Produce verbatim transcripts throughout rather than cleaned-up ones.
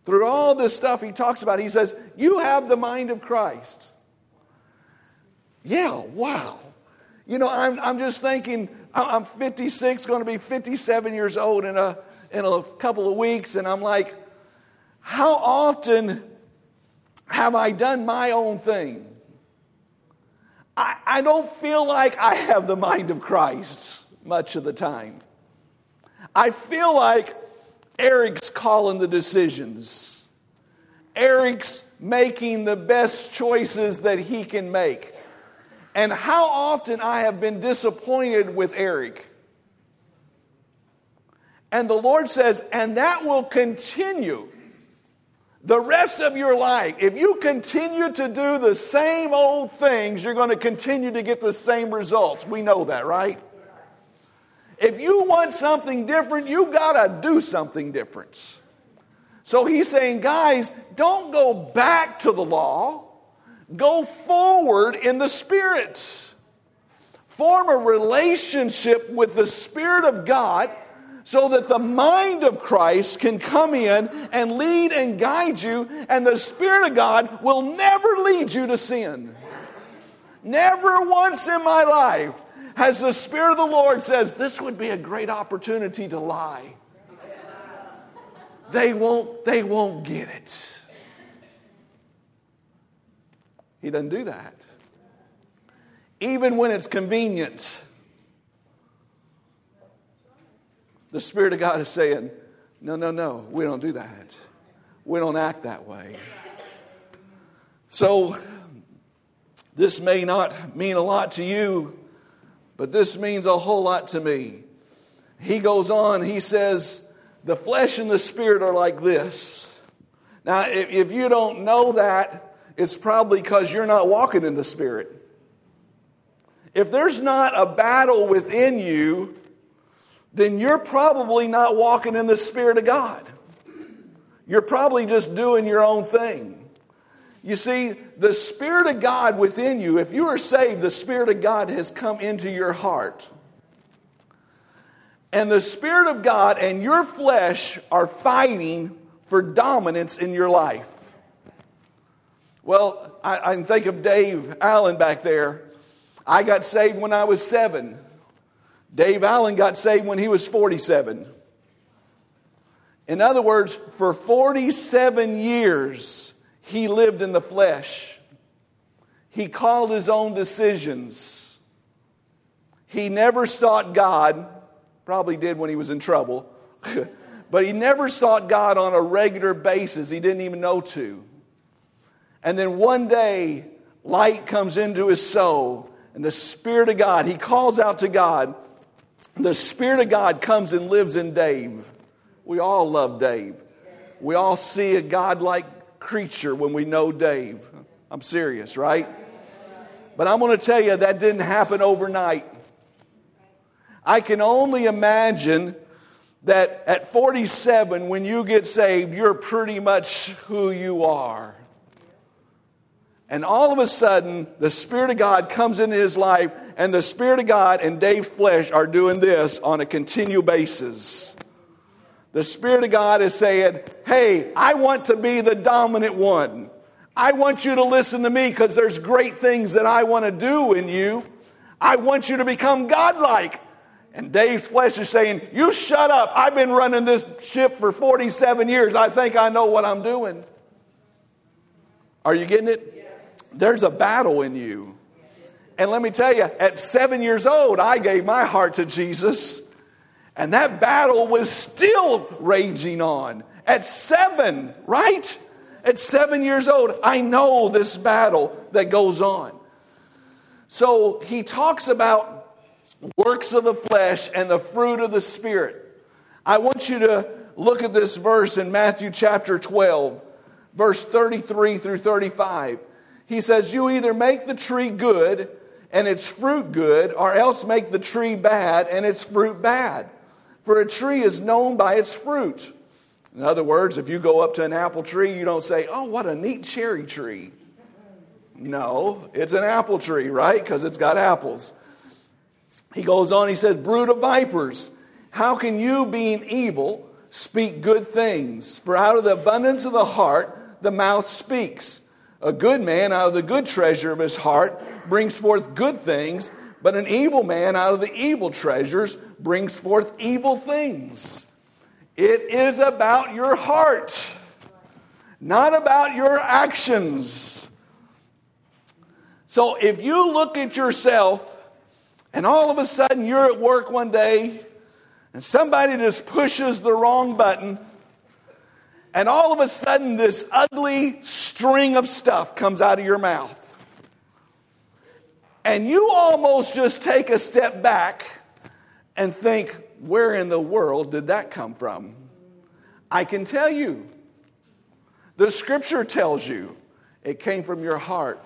through all this stuff he talks about, he says, you have the mind of Christ. Yeah, wow. You know, I'm I'm just thinking, I'm fifty-six, going to be fifty-seven years old in a in a couple of weeks, and I'm like, how often have I done my own thing? I, I don't feel like I have the mind of Christ much of the time. I feel like Eric's calling the decisions. Eric's making the best choices that he can make. And how often I have been disappointed with Eric. And the Lord says, and that will continue the rest of your life. If you continue to do the same old things, you're going to continue to get the same results. We know that, right? If you want something different, you got to do something different. So he's saying, guys, don't go back to the law. Go forward in the Spirit. Form a relationship with the Spirit of God so that the mind of Christ can come in and lead and guide you, and the Spirit of God will never lead you to sin. Never once in my life has the Spirit of the Lord says, this would be a great opportunity to lie. They won't, they won't get it. He doesn't do that. Even when it's convenient, the Spirit of God is saying, no, no, no, we don't do that. We don't act that way. So, this may not mean a lot to you, but this means a whole lot to me. He goes on, he says, the flesh and the Spirit are like this. Now, if, if you don't know that, it's probably because you're not walking in the Spirit. If there's not a battle within you, then you're probably not walking in the Spirit of God. You're probably just doing your own thing. You see, the Spirit of God within you, if you are saved, the Spirit of God has come into your heart. And the Spirit of God and your flesh are fighting for dominance in your life. Well, I, I can think of Dave Allen back there. I got saved when I was seven. Dave Allen got saved when he was forty-seven. In other words, for forty-seven years, he lived in the flesh. He called his own decisions. He never sought God. Probably did when he was in trouble. But he never sought God on a regular basis. He didn't even know to. And then one day, light comes into his soul, and the Spirit of God, he calls out to God. The Spirit of God comes and lives in Dave. We all love Dave. We all see a God-like creature when we know Dave. I'm serious, right? But I'm going to tell you, that didn't happen overnight. I can only imagine that at forty-seven, when you get saved, you're pretty much who you are. And all of a sudden, the Spirit of God comes into his life, and the Spirit of God and Dave's flesh are doing this on a continual basis. The Spirit of God is saying, hey, I want to be the dominant one. I want you to listen to me because there's great things that I want to do in you. I want you to become godlike. And Dave's flesh is saying, you shut up. I've been running this ship for forty-seven years. I think I know what I'm doing. Are you getting it? There's a battle in you. And let me tell you, at seven years old, I gave my heart to Jesus. And that battle was still raging on. At seven, right? At seven years old, I know this battle that goes on. So he talks about works of the flesh and the fruit of the Spirit. I want you to look at this verse in Matthew chapter twelve, verse thirty-three through thirty-five. He says, you either make the tree good and its fruit good, or else make the tree bad and its fruit bad. For a tree is known by its fruit. In other words, if you go up to an apple tree, you don't say, oh, what a neat cherry tree. No, it's an apple tree, right? Because it's got apples. He goes on, he says, brood of vipers, how can you, being evil, speak good things, for out of the abundance of the heart the mouth speaks. A good man out of the good treasure of his heart brings forth good things, but an evil man out of the evil treasures brings forth evil things. It is about your heart, not about your actions. So if you look at yourself and all of a sudden you're at work one day and somebody just pushes the wrong button, and all of a sudden this ugly string of stuff comes out of your mouth, and you almost just take a step back and think, where in the world did that come from? I can tell you, the scripture tells you it came from your heart.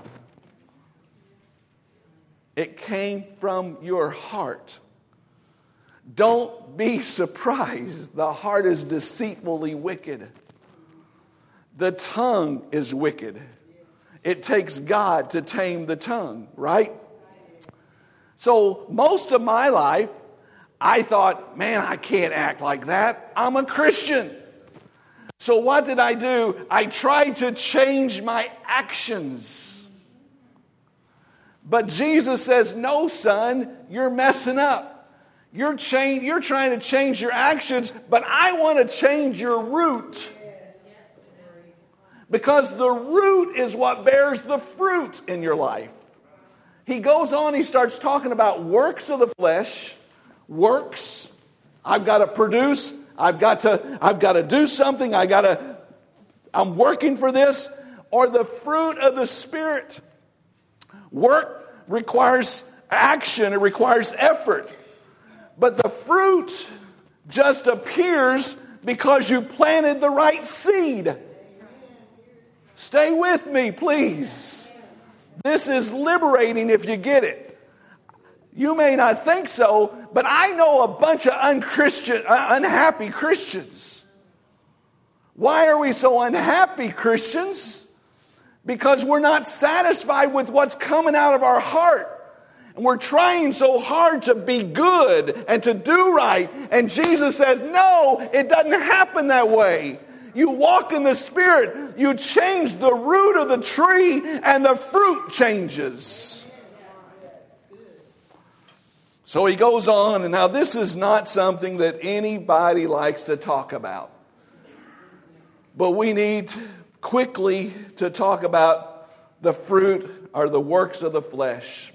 It came from your heart. Don't be surprised. The heart is deceitfully wicked. The tongue is wicked. It takes God to tame the tongue, right? So most of my life, I thought, man, I can't act like that. I'm a Christian. So what did I do? I tried to change my actions. But Jesus says, no, son, you're messing up. You're, change, you're trying to change your actions, but I want to change your root. Because the root is what bears the fruit in your life. He goes on, he starts talking about works of the flesh. Works. I've got to produce. I've got to, I've got to do something. I got to, I'm working for this. Or the fruit of the Spirit. Work requires action. It requires effort. But the fruit just appears because you planted the right seed. Stay with me, please. This is liberating if you get it. You may not think so, but I know a bunch of unchristian, uh, unhappy Christians. Why are we so unhappy Christians? Because we're not satisfied with what's coming out of our heart. And we're trying so hard to be good and to do right. And Jesus says, no, it doesn't happen that way. You walk in the Spirit, you change the root of the tree, and the fruit changes. So he goes on, and now this is not something that anybody likes to talk about. But we need quickly to talk about the fruit or the works of the flesh.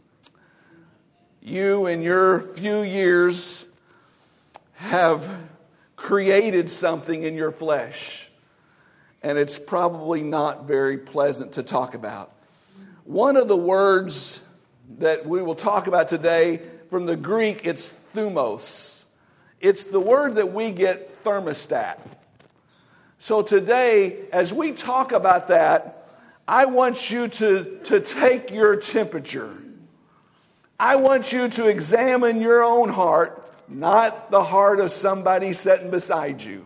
You, in your few years, have created something in your flesh. And it's probably not very pleasant to talk about. One of the words that we will talk about today, from the Greek, it's thumos. It's the word that we get thermostat. So today, as we talk about that, I want you to, to take your temperature. I want you to examine your own heart, not the heart of somebody sitting beside you.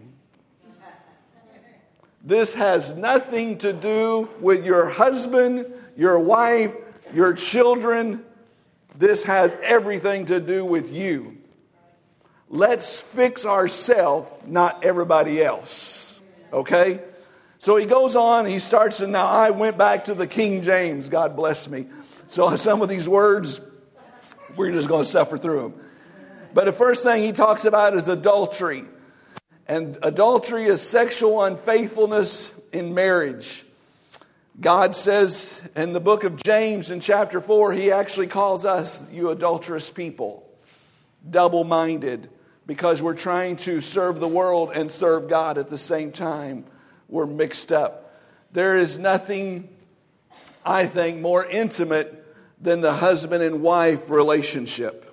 This has nothing to do with your husband, your wife, your children. This has everything to do with you. Let's fix ourselves, not everybody else. Okay? So he goes on, he starts, and now I went back to the King James, God bless me. So some of these words, we're just going to suffer through them. But the first thing he talks about is adultery. And adultery is sexual unfaithfulness in marriage. God says in the book of James in chapter four, he actually calls us, you adulterous people, double-minded, because we're trying to serve the world and serve God at the same time. We're mixed up. There is nothing, I think, more intimate than the husband and wife relationship.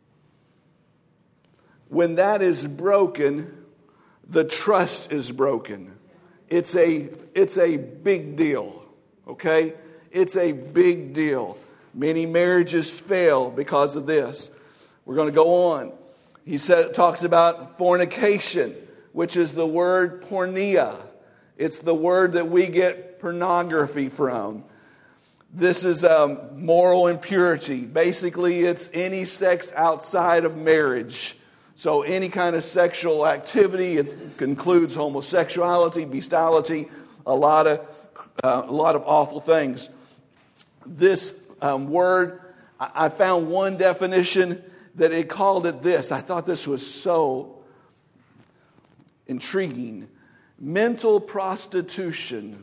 When that is broken, the trust is broken. It's a, it's a big deal, okay? It's a big deal. Many marriages fail because of this. We're going to go on. He said, talks about fornication, which is the word porneia. It's the word that we get pornography from. This is um, moral impurity. Basically, it's any sex outside of marriage. So any kind of sexual activity, it includes homosexuality, bestiality, a lot of uh, a lot of awful things. This um, word, I found one definition that it called it this. I thought this was so intriguing. Mental prostitution.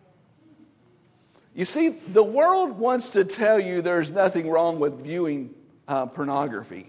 You see, the world wants to tell you there's nothing wrong with viewing uh, pornography.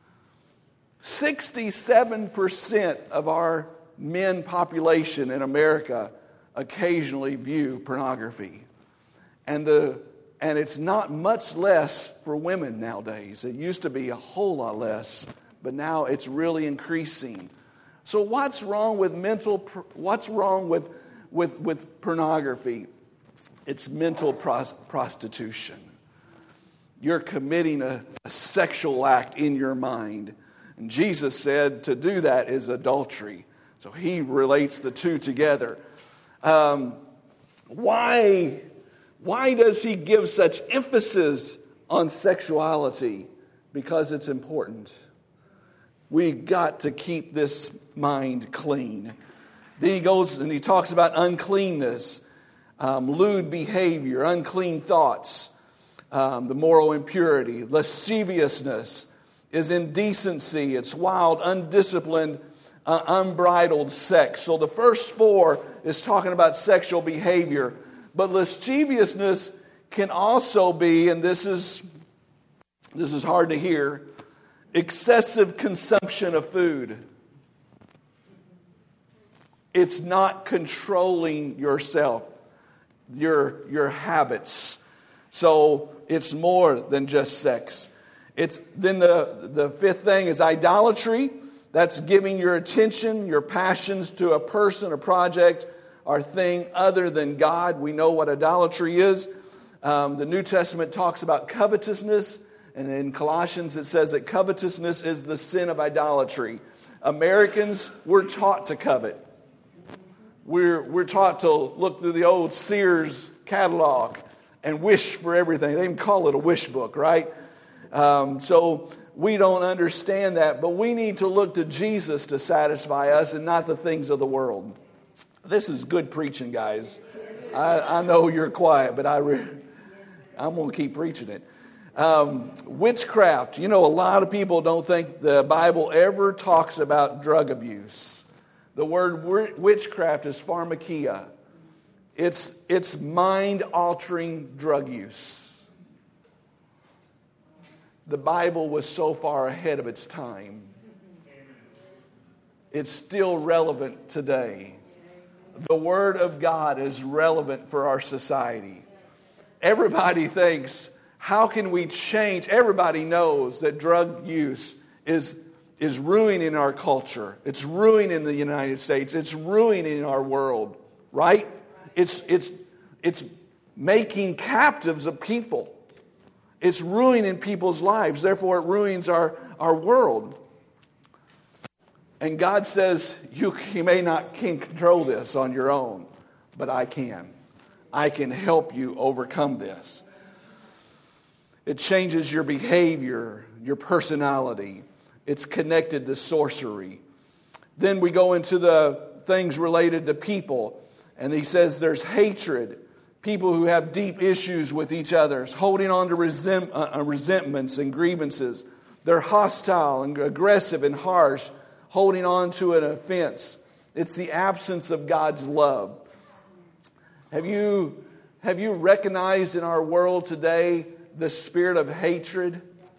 sixty-seven percent of our men population in America occasionally view pornography. And the and it's not much less for women nowadays. It used to be a whole lot less, but now it's really increasing. So what's wrong with mental what's wrong with with with pornography? It's mental pros- prostitution. You're committing a, a sexual act in your mind. And Jesus said to do that is adultery. So he relates the two together. Um, why, why does he give such emphasis on sexuality? Because it's important. We've got to keep this mind clean. Then he goes and he talks about uncleanness, um, lewd behavior, unclean thoughts, um, the moral impurity, lasciviousness is indecency. It's wild, undisciplined, uh, unbridled sex. So the first four is talking about sexual behavior. But lasciviousness can also be, and this is this is hard to hear, excessive consumption of food. It's not controlling yourself, your, your habits. So it's more than just sex. It's then the, the fifth thing is idolatry. That's giving your attention, your passions to a person, a project, or thing other than God. We know what idolatry is. Um, the New Testament talks about covetousness. And in Colossians it says that covetousness is the sin of idolatry. Americans, we're taught to covet. We're, we're taught to look through the old Sears catalog and wish for everything. They even call it a wish book, right? Um, so we don't understand that, but we need to look to Jesus to satisfy us and not the things of the world. This is good preaching, guys. I, I know you're quiet, but I re- I'm going to keep preaching it. Um, witchcraft. You know, a lot of people don't think the Bible ever talks about drug abuse. The word witchcraft is pharmakia. It's, it's mind-altering drug use. The Bible was so far ahead of its time. It's still relevant today. The Word of God is relevant for our society. Everybody thinks, how can we change? Everybody knows that drug use is, is ruining our culture. It's ruining the United States. It's ruining our world, right? It's, it's, it's making captives of people. It's ruining people's lives. Therefore, it ruins our, our world. And God says, you, you may not can control this on your own, but I can. I can help you overcome this. It changes your behavior, your personality. It's connected to sorcery. Then we go into the things related to people. And he says there's hatred. People who have deep issues with each other, holding on to resent, uh, resentments and grievances. They're hostile and aggressive and harsh, holding on to an offense. It's the absence of God's love. Have you, have you recognized in our world today the spirit of hatred?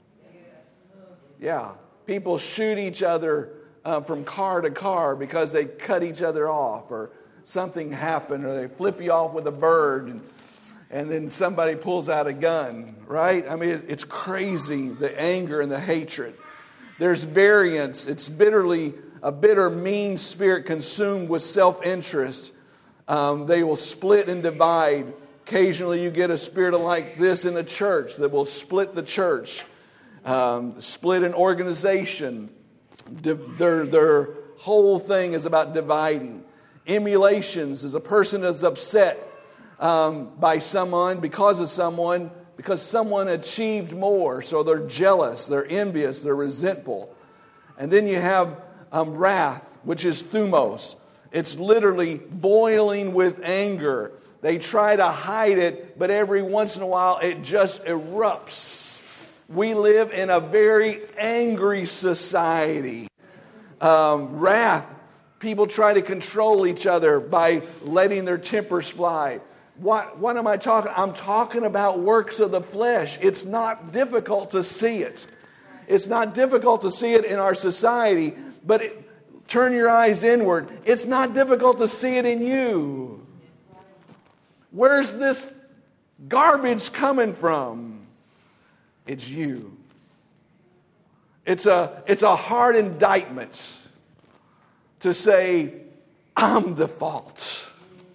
Yeah. People shoot each other uh, from car to car because they cut each other off, or something happened, or they flip you off with a bird, and, and then somebody pulls out a gun, right? I mean, it, it's crazy, the anger and the hatred. There's variance. It's bitterly, a bitter, mean spirit consumed with self-interest. Um, they will split and divide. Occasionally you get a spirit like this in the church that will split the church, um, split an organization. Their, their whole thing is about dividing. Emulations is a person that's upset um, by someone, because of someone, because someone achieved more. So they're jealous, they're envious, they're resentful. And then you have um, wrath, which is thumos. It's literally boiling with anger. They try to hide it, but every once in a while it just erupts. We live in a very angry society. Um, wrath, people try to control each other by letting their tempers fly. What, what am I talking? I'm talking about works of the flesh. It's not difficult to see it. It's not difficult to see it in our society, but it, turn your eyes inward. It's not difficult to see it in you. Where's this garbage coming from? It's you. It's a, it's a hard indictment to say, I'm the fault.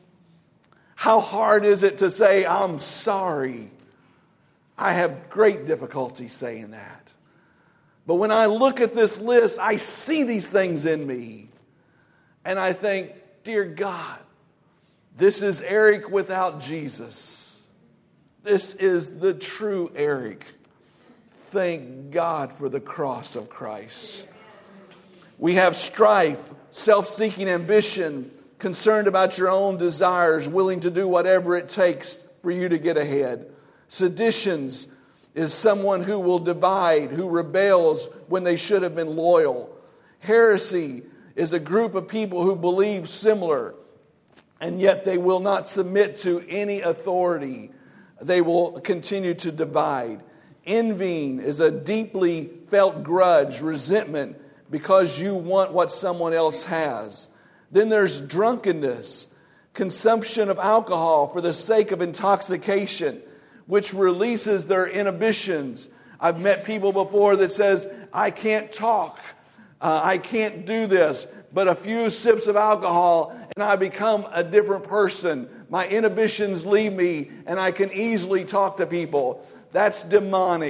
How hard is it to say, I'm sorry? I have great difficulty saying that. But when I look at this list, I see these things in me. And I think, dear God, this is Eric without Jesus. This is the true Eric. Thank God for the cross of Christ. We have strife, self-seeking ambition, concerned about your own desires, willing to do whatever it takes for you to get ahead. Seditions is someone who will divide, who rebels when they should have been loyal. Heresy is a group of people who believe similar, and yet they will not submit to any authority. They will continue to divide. Envying is a deeply felt grudge, resentment, because you want what someone else has. Then there's drunkenness, consumption of alcohol for the sake of intoxication, which releases their inhibitions. I've met people before that says, I can't talk, uh, I can't do this, but a few sips of alcohol and I become a different person. My inhibitions leave me and I can easily talk to people. That's demonic.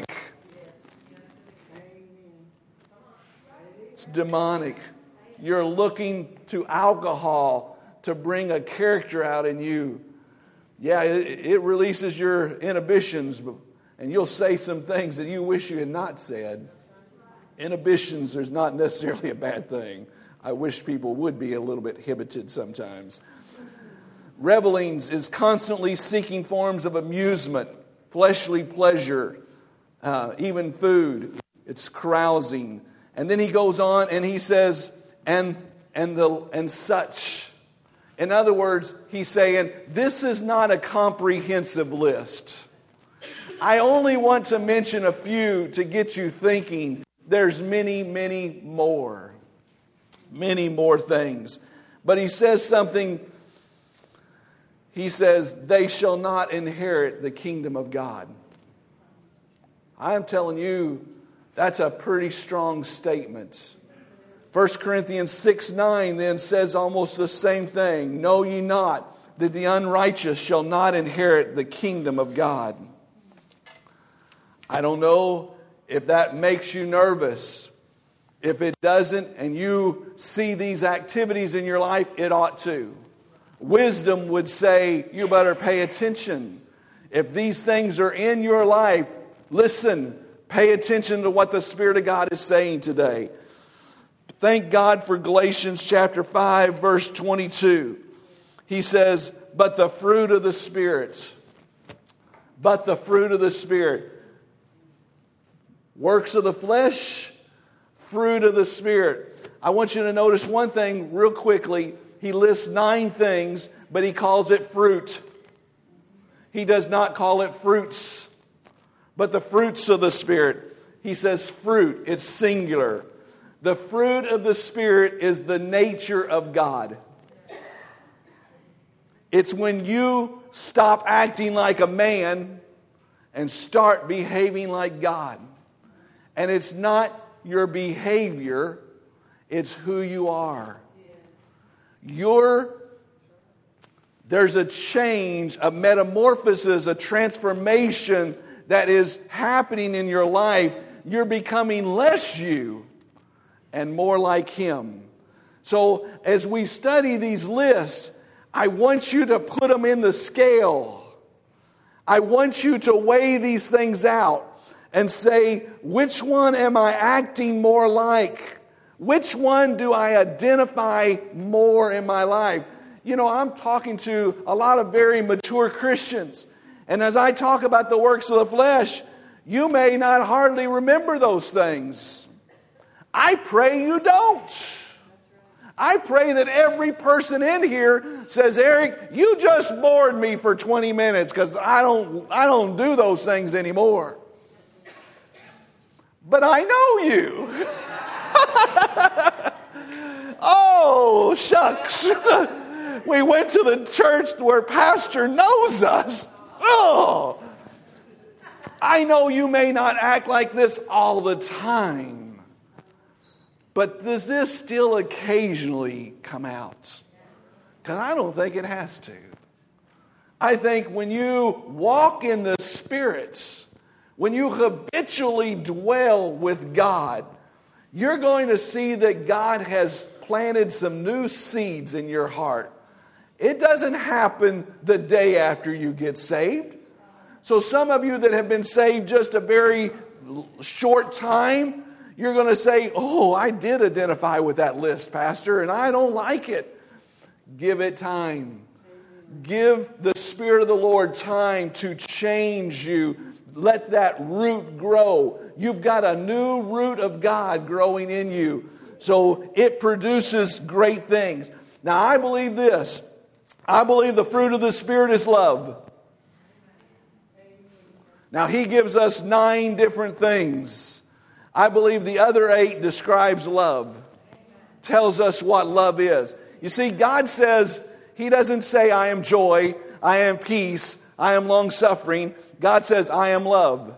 It's demonic. You're looking to alcohol to bring a character out in you. Yeah, it, it releases your inhibitions, and you'll say some things that you wish you had not said. Inhibitions is not necessarily a bad thing. I wish people would be a little bit inhibited sometimes. Revelings is constantly seeking forms of amusement, fleshly pleasure, uh, even food. It's carousing. And then he goes on and he says, and and the and such. In other words, he's saying, this is not a comprehensive list. I only want to mention a few to get you thinking. There's many, many more. Many more things. But he says something. He says, they shall not inherit the kingdom of God. I'm telling you, that's a pretty strong statement. First Corinthians six nine then says almost the same thing. Know ye not that the unrighteous shall not inherit the kingdom of God. I don't know if that makes you nervous. If it doesn't, and you see these activities in your life, it ought to. Wisdom would say, you better pay attention. If these things are in your life, listen, pay attention to what the Spirit of God is saying today. Thank God for Galatians chapter five, verse twenty-two. He says, but the fruit of the Spirit, but the fruit of the Spirit, works of the flesh, fruit of the Spirit. I want you to notice one thing real quickly. He lists nine things, but he calls it fruit. He does not call it fruits, but the fruits of the Spirit. He says fruit, it's singular. The fruit of the Spirit is the nature of God. It's when you stop acting like a man and start behaving like God. And it's not your behavior, it's who you are. Your, there's a change, a metamorphosis, a transformation that is happening in your life. You're becoming less you and more like Him. So as we study these lists, I want you to put them in the scale. I want you to weigh these things out and say, which one am I acting more like? Which one do I identify more in my life? You know, I'm talking to a lot of very mature Christians. And as I talk about the works of the flesh, you may not hardly remember those things. I pray you don't. I pray that every person in here says, Eric, you just bored me for twenty minutes because I don't, I don't do those things anymore. But I know you. Oh, shucks. We went to the church where pastor knows us. Oh, I know you may not act like this all the time, but does this still occasionally come out? Because I don't think it has to. I think when you walk in the Spirit, when you habitually dwell with God, you're going to see that God has planted some new seeds in your heart. It doesn't happen the day after you get saved. So some of you that have been saved just a very short time, you're going to say, oh, I did identify with that list, Pastor, and I don't like it. Give it time. Give the Spirit of the Lord time to change you. Let that root grow. You've got a new root of God growing in you. So it produces great things. Now, I believe this. I believe the fruit of the Spirit is love. Now, He gives us nine different things. I believe the other eight describes love. Tells us what love is. You see, God says, He doesn't say, I am joy, I am peace, I am long-suffering. God says, I am love.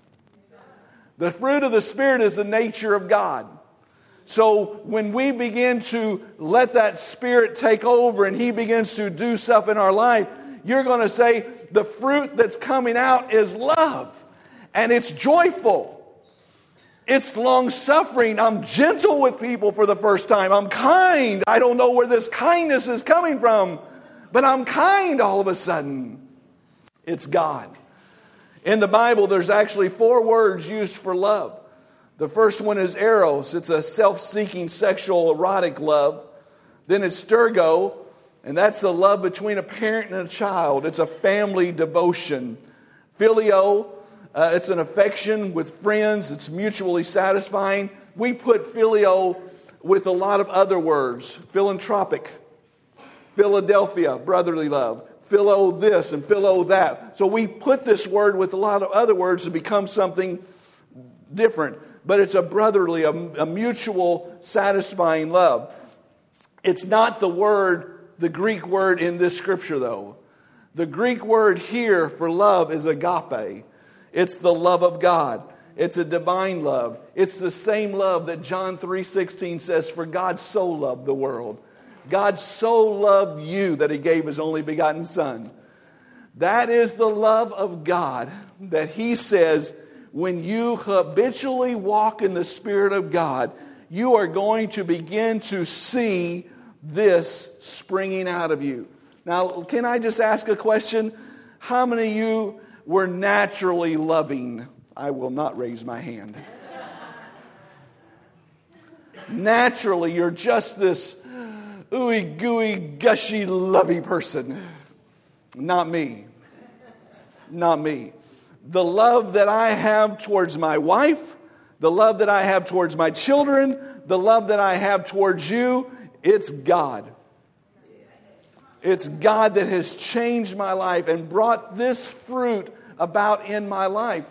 The fruit of the Spirit is the nature of God. So when we begin to let that Spirit take over and He begins to do stuff in our life, you're going to say, the fruit that's coming out is love. And it's joyful. It's long-suffering. I'm gentle with people for the first time. I'm kind. I don't know where this kindness is coming from, but I'm kind all of a sudden. It's God. In the Bible, there's actually four words used for love. The first one is eros. It's a self-seeking, sexual, erotic love. Then it's stergo, and that's the love between a parent and a child. It's a family devotion. Phileo, uh, it's an affection with friends. It's mutually satisfying. We put phileo with a lot of other words. Philanthropic, Philadelphia, brotherly love. Philo this and philo that. So we put this word with a lot of other words to become something different. But it's a brotherly, a, a mutual, satisfying love. It's not the word, the Greek word in this scripture, though. The Greek word here for love is agape. It's the love of God. It's a divine love. It's the same love that John three sixteen says, for God so loved the world. God so loved you that He gave His only begotten Son. That is the love of God that He says, when you habitually walk in the Spirit of God, you are going to begin to see this springing out of you. Now, can I just ask a question? How many of you were naturally loving? I will not raise my hand. Naturally, you're just this ooey gooey, gushy, lovey person. Not me. Not me. The love that I have towards my wife, the love that I have towards my children, the love that I have towards you, it's God. It's God that has changed my life and brought this fruit about in my life.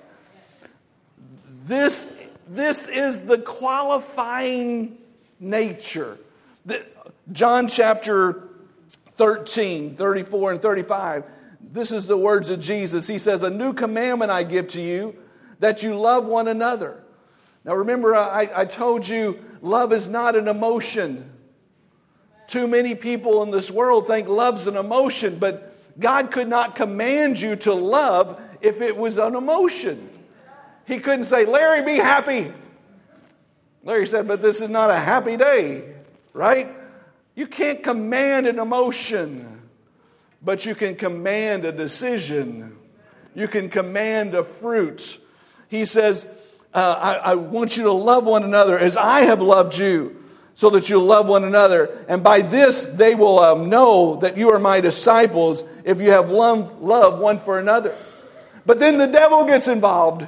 This, this is the qualifying nature. The, John chapter thirteen, thirty-four and thirty-five. This is the words of Jesus. He says, a new commandment I give to you, that you love one another. Now remember, I, I told you, love is not an emotion. Too many people in this world think love's an emotion, but God could not command you to love if it was an emotion. He couldn't say, Larry, be happy. Larry said, but this is not a happy day, right? You can't command an emotion. But you can command a decision. You can command a fruit. He says, uh, I, I want you to love one another as I have loved you, so that you'll love one another. And by this they will um, know that you are my disciples, if you have love, love one for another. But then the devil gets involved.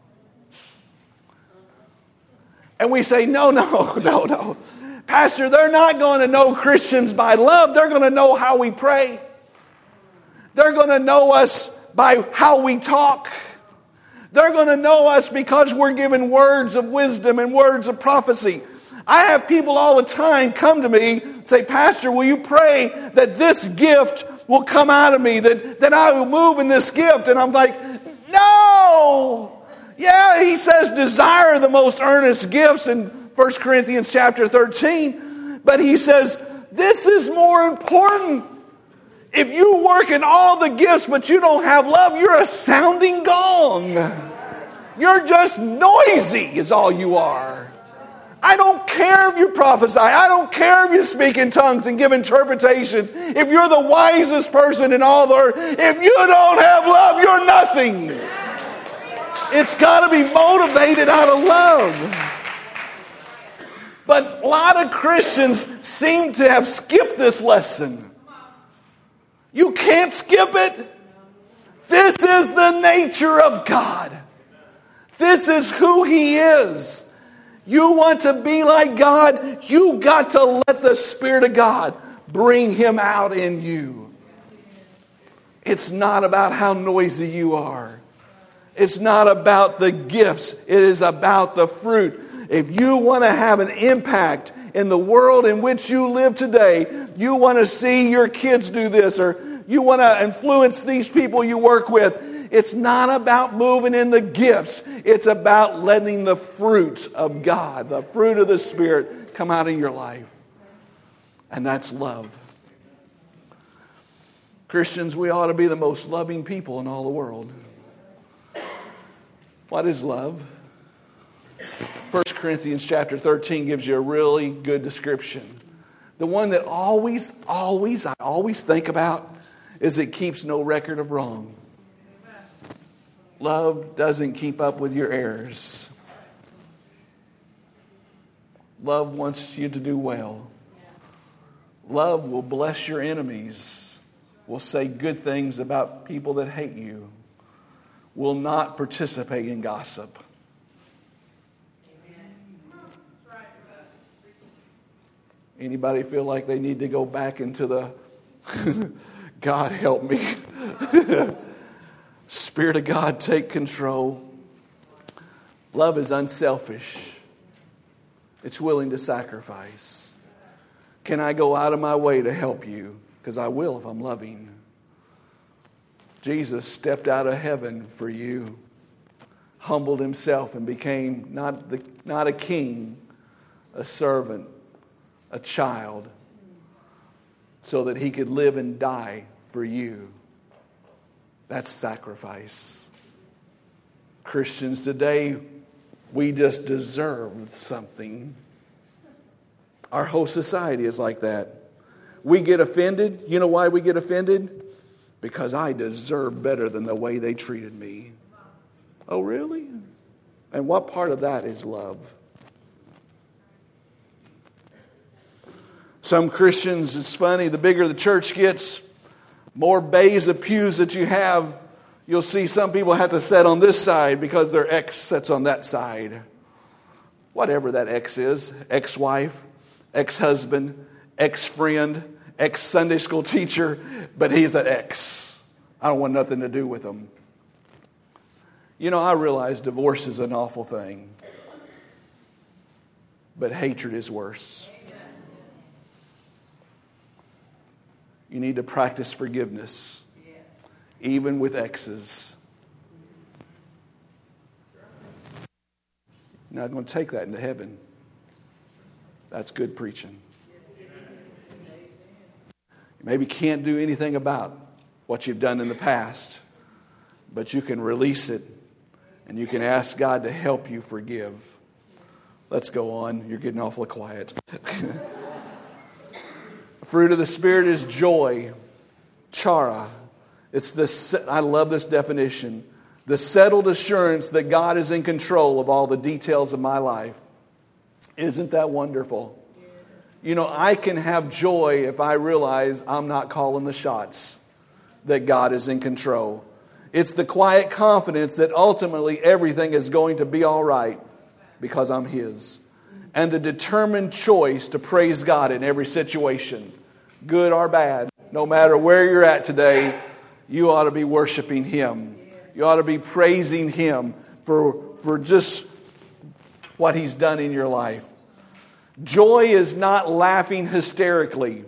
And we say, no, no, no, no. Pastor, they're not going to know Christians by love. They're going to know how we pray. They're going to know us by how we talk. They're going to know us because we're given words of wisdom and words of prophecy. I have people all the time come to me and say, Pastor, will you pray that this gift will come out of me, that, that I will move in this gift? And I'm like, no! Yeah, he says desire the most earnest gifts in First Corinthians chapter thirteen. But he says, this is more important. If you work in all the gifts but you don't have love, you're a sounding gong. You're just noisy is all you are. I don't care if you prophesy. I don't care if you speak in tongues and give interpretations. If you're the wisest person in all the earth, if you don't have love, you're nothing. It's got to be motivated out of love. But a lot of Christians seem to have skipped this lesson. You can't skip it. This is the nature of God. This is who He is. You want to be like God, you got to let the Spirit of God bring Him out in you. It's not about how noisy you are. It's not about the gifts. It is about the fruit. If you want to have an impact in the world in which you live today, you want to see your kids do this, or you want to influence these people you work with, it's not about moving in the gifts. It's about letting the fruit of God, the fruit of the Spirit, come out of your life. And that's love. Christians, we ought to be the most loving people in all the world. What is love? First Corinthians chapter thirteen gives you a really good description. The one that always, always, I always think about is it keeps no record of wrong. Love doesn't keep up with your errors. Love wants you to do well. Love will bless your enemies, will say good things about people that hate you, will not participate in gossip. Anybody feel like they need to go back into the God help me? Spirit of God, take control. Love is unselfish. It's willing to sacrifice. Can I go out of my way to help you? Because I will if I'm loving. Jesus stepped out of heaven for you, humbled Himself and became not the, not a king, a servant, a child, so that He could live and die for you. That's sacrifice. Christians today, we just deserve something. Our whole society is like that. We get offended. You know why we get offended? Because I deserve better than the way they treated me. Oh, really? And what part of that is love? Some Christians, it's funny, the bigger the church gets, more bays of pews that you have, you'll see some people have to sit on this side because their ex sits on that side. Whatever that ex is, ex-wife, ex-husband, ex-friend, ex-Sunday school teacher, but he's an ex. I don't want nothing to do with him. You know, I realize divorce is an awful thing, but hatred is worse. You need to practice forgiveness, even with exes. You're not going to take that into heaven. That's good preaching. You maybe can't do anything about what you've done in the past, but you can release it, and you can ask God to help you forgive. Let's go on. You're getting awfully quiet. Fruit of the Spirit is joy, chara. It's this. I love this definition. The settled assurance that God is in control of all the details of my life. Isn't that wonderful? You know, I can have joy if I realize I'm not calling the shots, that God is in control. It's the quiet confidence that ultimately everything is going to be all right because I'm His. And the determined choice to praise God in every situation, good or bad. No matter where you're at today, you ought to be worshiping Him. You ought to be praising Him for, for just what He's done in your life. Joy is not laughing hysterically.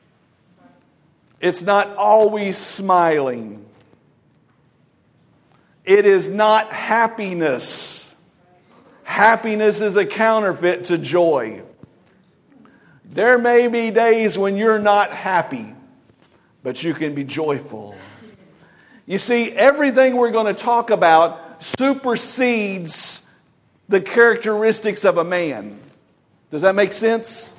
It's not always smiling. It is not happiness. Happiness is a counterfeit to joy. There may be days when you're not happy, but you can be joyful. You see, everything we're going to talk about supersedes the characteristics of a man. Does that make sense?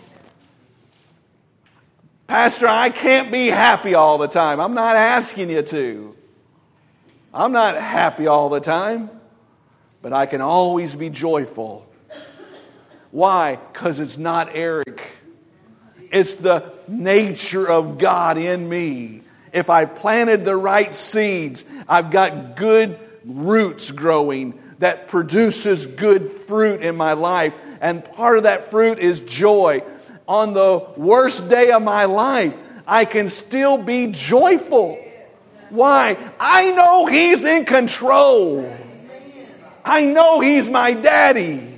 Pastor, I can't be happy all the time. I'm not asking you to. I'm not happy all the time, but I can always be joyful. Why? Because it's not Eric. It's the nature of God in me. If I planted the right seeds, I've got good roots growing that produces good fruit in my life. And part of that fruit is joy. On the worst day of my life, I can still be joyful. Why? I know He's in control. I know He's my daddy.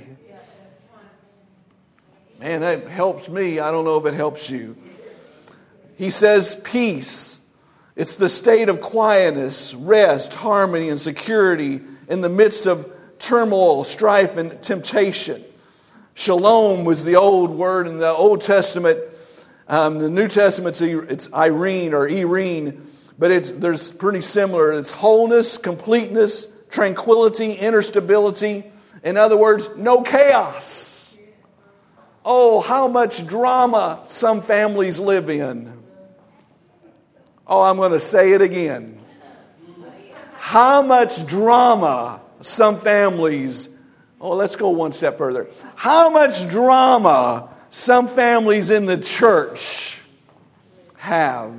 Man, that helps me. I don't know if it helps you. He says peace. It's the state of quietness, rest, harmony, and security in the midst of turmoil, strife, and temptation. Shalom was the old word in the Old Testament. Um, the New Testament, it's Irene or Irene, but it's there's pretty similar. It's wholeness, completeness, tranquility, inner stability. In other words, no chaos. Oh, how much drama some families live in. Oh, I'm going to say it again. How much drama some families. Oh, let's go one step further. How much drama some families in the church have.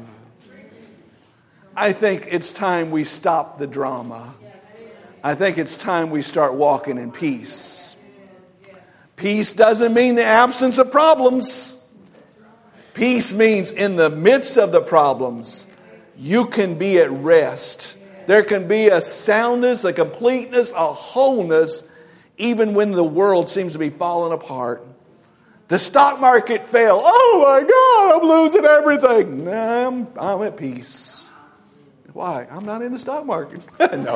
I think it's time we stop the drama. I think it's time we start walking in peace. Peace doesn't mean the absence of problems. Peace means in the midst of the problems, you can be at rest. There can be a soundness, a completeness, a wholeness, even when the world seems to be falling apart. The stock market fell. Oh my God, I'm losing everything. Nah, I'm, I'm at peace. Why? I'm not in the stock market. No.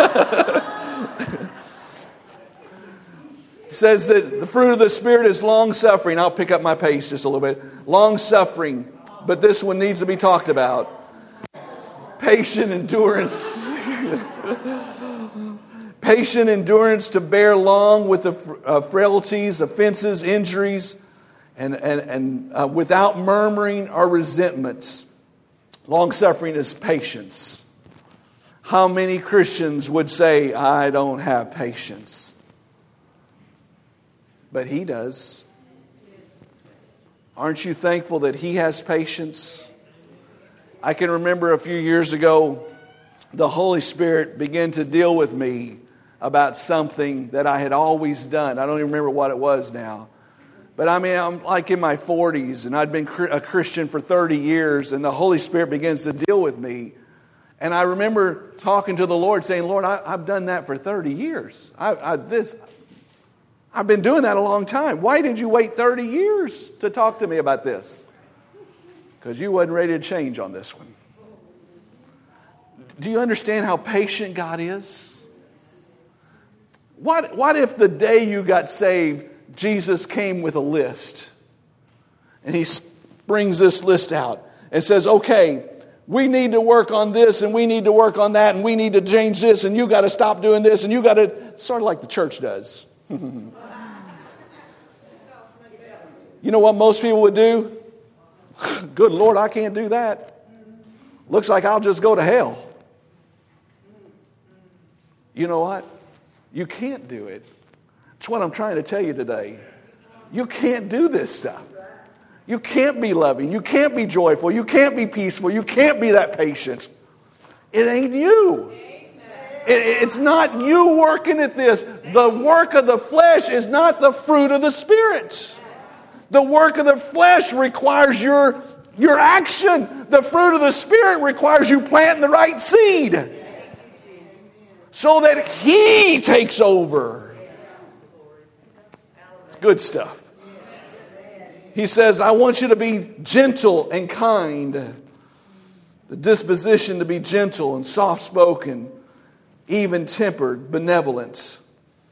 It says that the fruit of the Spirit is long-suffering. I'll pick up my pace just a little bit. Long-suffering. But this one needs to be talked about. Patient endurance. Patient endurance to bear long with the uh, frailties, offenses, injuries, and, and, and uh, without murmuring or resentments. Long-suffering is patience. How many Christians would say, I don't have patience? But He does. Aren't you thankful that He has patience? I can remember a few years ago, the Holy Spirit began to deal with me about something that I had always done. I don't even remember what it was now. But I mean, I'm like in my forties, and I'd been a Christian for thirty years, and the Holy Spirit begins to deal with me. And I remember talking to the Lord, saying, Lord, I, I've done that for thirty years. I, I, this, I've been doing that a long time. Why did you wait thirty years to talk to me about this? Because you wasn't ready to change on this one. Do you understand how patient God is? What, what if the day you got saved, Jesus came with a list? And He brings this list out and says, okay, we need to work on this, and we need to work on that, and we need to change this, and you got to stop doing this, and you got to, sort of like the church does. You know what most people would do? Good Lord, I can't do that. Looks like I'll just go to hell. You know what? You can't do it. That's what I'm trying to tell you today. You can't do this stuff. You can't be loving. You can't be joyful. You can't be peaceful. You can't be that patient. It ain't you. It, it's not you working at this. The work of the flesh is not the fruit of the Spirit. The work of the flesh requires your, your action. The fruit of the Spirit requires you planting the right seed so that He takes over. It's good stuff. He says, I want you to be gentle and kind. The disposition to be gentle and soft-spoken, even-tempered, benevolent.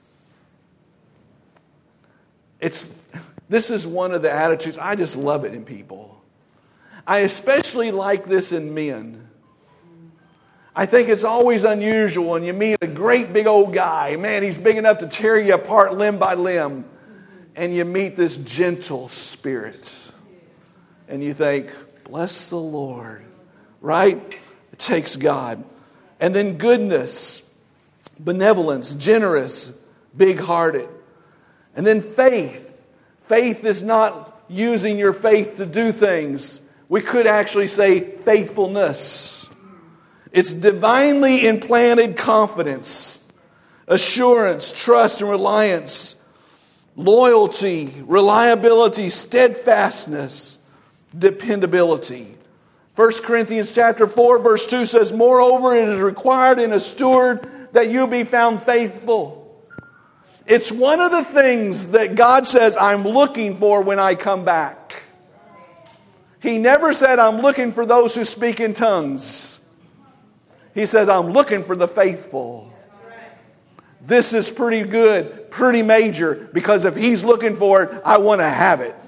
It's, this is one of the attitudes, I just love it in people. I especially like this in men. I think it's always unusual when you meet a great big old guy. Man, he's big enough to tear you apart limb by limb. And you meet this gentle spirit. And you think, bless the Lord. Right? It takes God. And then goodness, benevolence, generous, big-hearted. And then faith. Faith is not using your faith to do things. We could actually say faithfulness. It's divinely implanted confidence, assurance, trust, and reliance. Loyalty, reliability, steadfastness, dependability. First Corinthians chapter four, verse two says, moreover, it is required in a steward that you be found faithful. It's one of the things that God says, I'm looking for when I come back. He never said, I'm looking for those who speak in tongues. He said, I'm looking for the faithful. This is pretty good, pretty major, because if He's looking for it, I want to have it.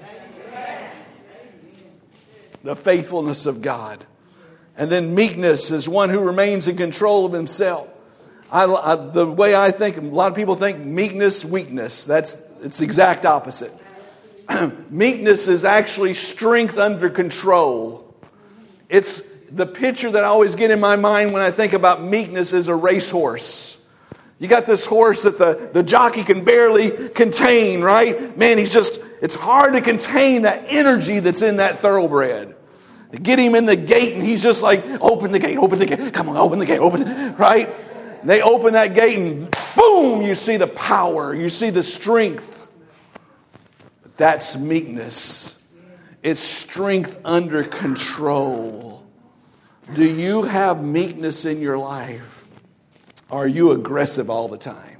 The faithfulness of God. And then meekness is one who remains in control of himself. I, I, the way I think, a lot of people think meekness, weakness. That's it's the exact opposite. Meekness is actually strength under control. It's the picture that I always get in my mind when I think about meekness is a racehorse. You got this horse that the, the jockey can barely contain, right? Man, he's just, it's hard to contain that energy that's in that thoroughbred. They get him in the gate and he's just like, open the gate, open the gate. Come on, open the gate, open it, right? And they open that gate and boom, you see the power, you see the strength. But that's meekness. It's strength under control. Do you have meekness in your life? Are you aggressive all the time?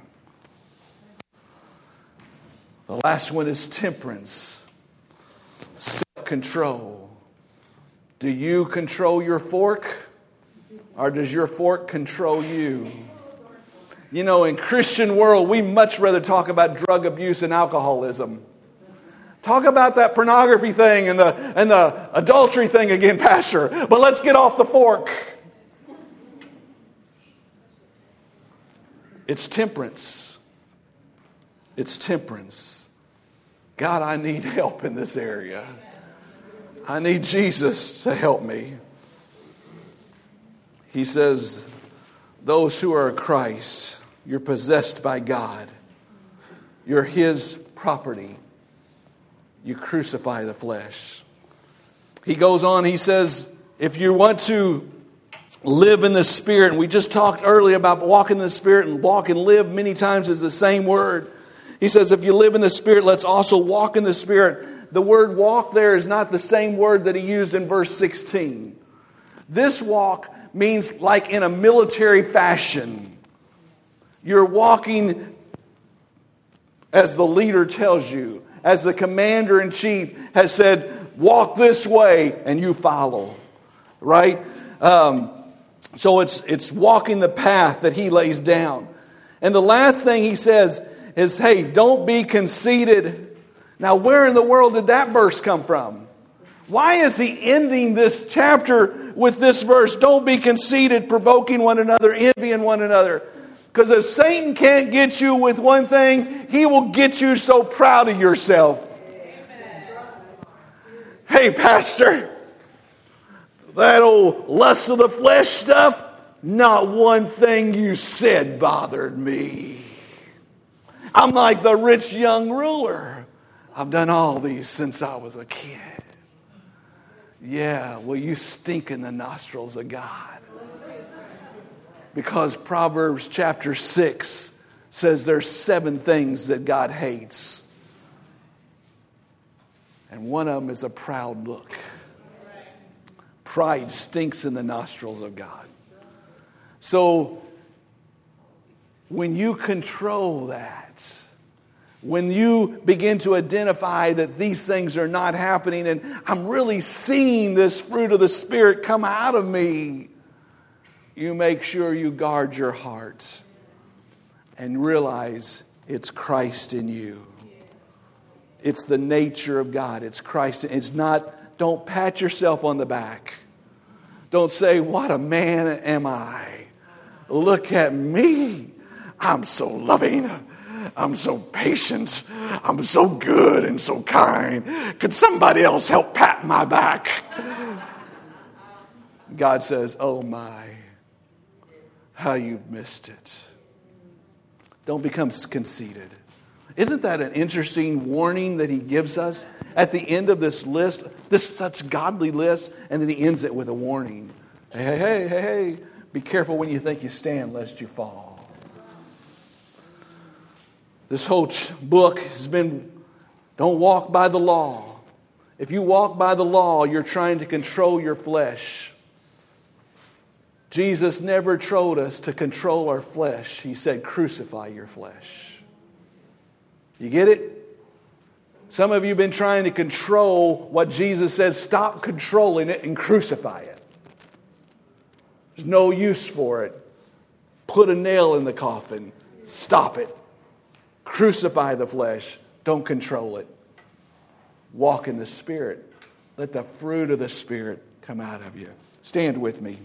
The last one is temperance, self-control. Do you control your fork, or does your fork control you? You know, in Christian world, we much rather talk about drug abuse and alcoholism. Talk about that pornography thing and the and the adultery thing again, Pastor. But let's get off the fork. It's temperance. It's temperance. God, I need help in this area. I need Jesus to help me. He says, those who are in Christ, you're possessed by God. You're His property. You crucify the flesh. He goes on, he says, if you want to live in the Spirit, and we just talked earlier about walking in the Spirit, and walk and live many times is the same word. He says, if you live in the Spirit, let's also walk in the Spirit. The word walk there is not the same word that he used in verse sixteen. This walk means like in a military fashion. You're walking as the leader tells you, as the commander-in-chief has said, walk this way, and you follow. Right? Um, so it's it's walking the path that he lays down. And the last thing he says is, hey, don't be conceited. Now, where in the world did that verse come from? Why is he ending this chapter with this verse? Don't be conceited, provoking one another, envying one another. Because if Satan can't get you with one thing, he will get you so proud of yourself. Hey, Pastor, that old lust of the flesh stuff, Not one thing you said bothered me. I'm like the rich young ruler. I've done all these since I was a kid. Yeah, well, you stink in the nostrils of God. Because Proverbs chapter six says there's seven things that God hates. And one of them is a proud look. Pride stinks in the nostrils of God. So when you control that, when you begin to identify that these things are not happening and I'm really seeing this fruit of the Spirit come out of me, you make sure you guard your heart and realize it's Christ in you. It's the nature of God. It's Christ. It's not, don't pat yourself on the back. Don't say, what a man am I. Look at me. I'm so loving. I'm so patient. I'm so good and so kind. Could somebody else help pat my back? God says, oh my, how you've missed it. Don't become conceited. Isn't that an interesting warning that he gives us at the end of this list, this such godly list, and then he ends it with a warning. Hey, hey, hey, hey, hey, be careful when you think you stand lest you fall. This whole ch- book has been, don't walk by the law. If you walk by the law, you're trying to control your flesh. Jesus never told us to control our flesh. He said, crucify your flesh. You get it? Some of you have been trying to control what Jesus says. Stop controlling it and crucify it. There's no use for it. Put a nail in the coffin. Stop it. Crucify the flesh. Don't control it. Walk in the Spirit. Let the fruit of the Spirit come out of you. Stand with me.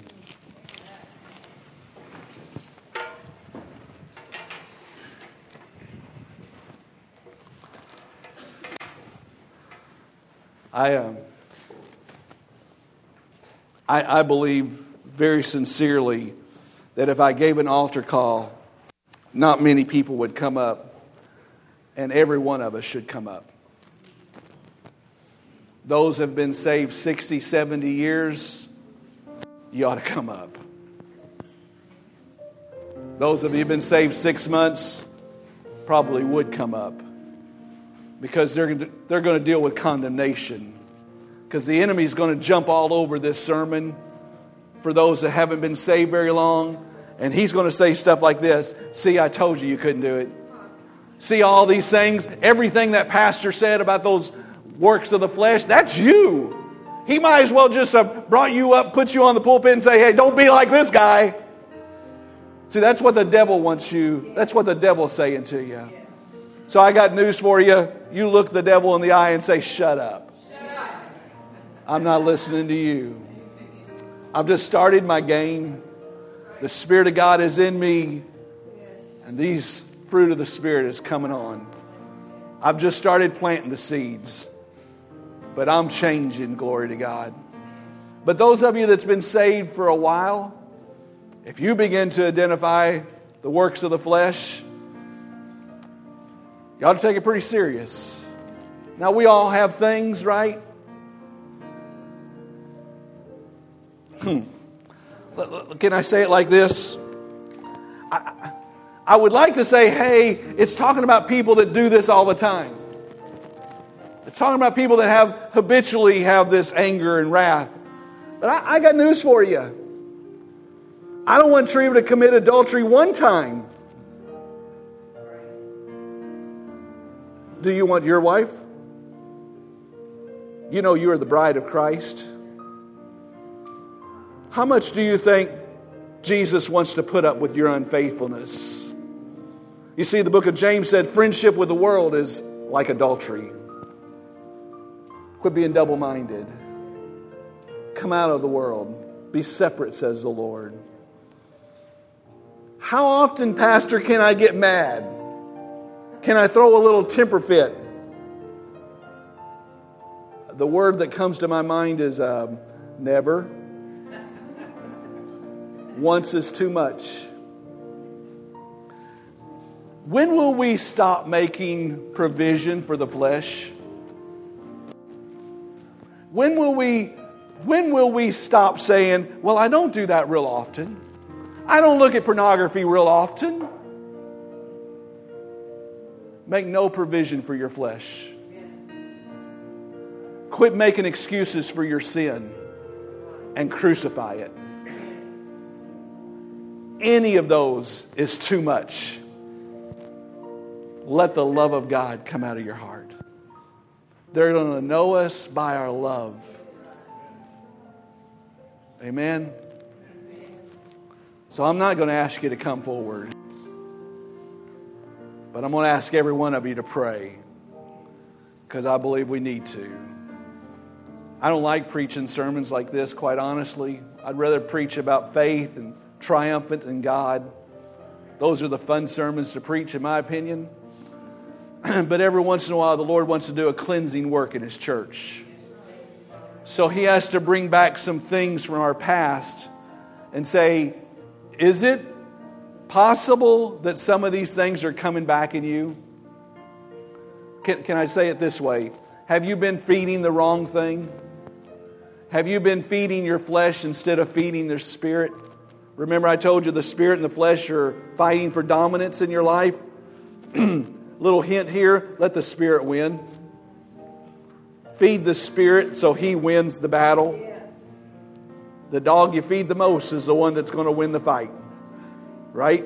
I, uh, I I believe very sincerely that if I gave an altar call, not many people would come up, and every one of us should come up. Those have been saved sixty, seventy years, you ought to come up. Those of you who have been saved six months probably would come up. Because they're, they're going to deal with condemnation. Because the enemy is going to jump all over this sermon for those that haven't been saved very long. And he's going to say stuff like this. See, I told you you couldn't do it. See all these things. Everything that pastor said about those works of the flesh, that's you. He might as well just have brought you up, put you on the pulpit and say, hey, don't be like this guy. See, that's what the devil wants you. That's what the devil's saying to you. So I got news for you. You look the devil in the eye and say, shut up. Shut up. I'm not listening to you. I've just started my game. The Spirit of God is in me. And these fruit of the Spirit is coming on. I've just started planting the seeds. But I'm changing, glory to God. But those of you that's been saved for a while, if you begin to identify the works of the flesh, you ought to take it pretty serious. Now, we all have things, right? Hmm. Can I say it like this? I, I would like to say, hey, it's talking about people that do this all the time. It's talking about people that have habitually have this anger and wrath. But I, I got news for you. I don't want Treva to commit adultery one time. Do you want your wife? You know you are the bride of Christ. How much do you think Jesus wants to put up with your unfaithfulness? You see, the book of James said friendship with the world is like adultery. Quit being double-minded. Come out of the world. Be separate, says the Lord. How often, Pastor, can I get mad? Can I throw a little temper fit? The word that comes to my mind is um, never. Once is too much. When will we stop making provision for the flesh? When will we, when will we stop saying, well, I don't do that real often. I don't look at pornography real often. Make no provision for your flesh. Quit making excuses for your sin and crucify it. Any of those is too much. Let the love of God come out of your heart. They're going to know us by our love. Amen? So I'm not going to ask you to come forward. But I'm going to ask every one of you to pray. Because I believe we need to. I don't like preaching sermons like this, quite honestly. I'd rather preach about faith and triumphant in God. Those are the fun sermons to preach, in my opinion. But every once in a while, the Lord wants to do a cleansing work in His church. So He has to bring back some things from our past and say, is it possible that some of these things are coming back in you? Can, can I say it this way? Have you been feeding the wrong thing? Have you been feeding your flesh instead of feeding the Spirit? Remember I told you the Spirit and the flesh are fighting for dominance in your life? Little hint here, let the Spirit win. Feed the Spirit so He wins the battle. The dog you feed the most is the one that's going to win the fight. Right?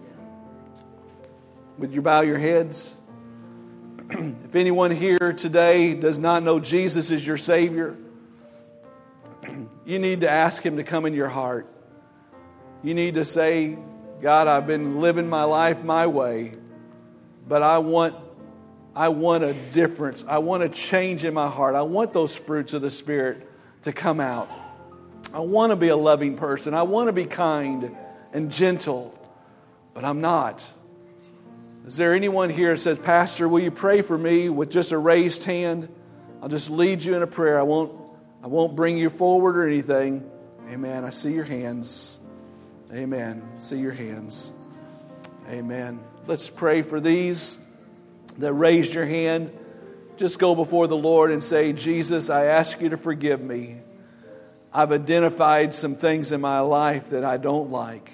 Would you bow your heads? If anyone here today does not know Jesus as your Savior, you need to ask Him to come in your heart. You need to say, God, I've been living my life my way, but I want, I want a difference. I want a change in my heart. I want those fruits of the Spirit to come out. I want to be a loving person. I want to be kind and gentle, but I'm not. Is there anyone here that says, Pastor, will you pray for me with just a raised hand? I'll just lead you in a prayer. I won't, I won't bring you forward or anything. Amen. I see your hands. Amen. I see your hands. Amen. Let's pray for these that raised your hand. Just go before the Lord and say, Jesus, I ask you to forgive me. I've identified some things in my life that I don't like.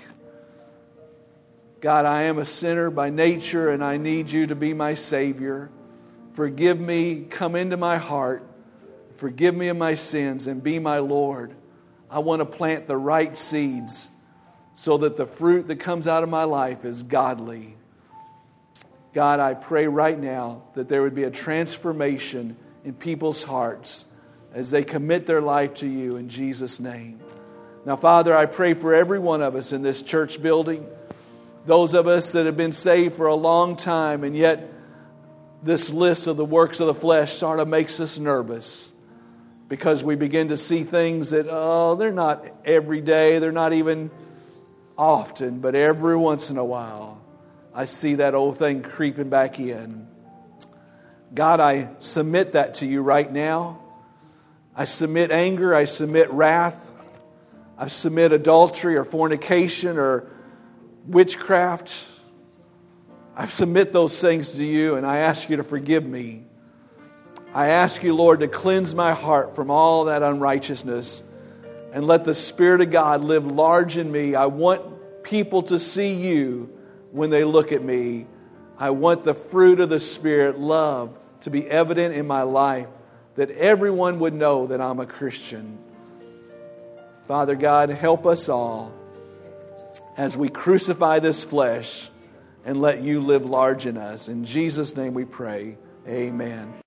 God, I am a sinner by nature and I need you to be my Savior. Forgive me, come into my heart. Forgive me of my sins and be my Lord. I want to plant the right seeds so that the fruit that comes out of my life is godly. God, I pray right now that there would be a transformation in people's hearts as they commit their life to you in Jesus' name. Now, Father, I pray for every one of us in this church building. Those of us that have been saved for a long time, and yet this list of the works of the flesh sort of makes us nervous because we begin to see things that, oh, they're not every day, they're not even often, but every once in a while, I see that old thing creeping back in. God, I submit that to you right now. I submit anger, I submit wrath, I submit adultery or fornication or witchcraft. I submit those things to you and I ask you to forgive me. I ask you, Lord, to cleanse my heart from all that unrighteousness and let the Spirit of God live large in me. I want people to see you when they look at me. I want the fruit of the Spirit, love, to be evident in my life, that everyone would know that I'm a Christian. Father God, help us all as we crucify this flesh and let you live large in us. In Jesus' name we pray. Amen.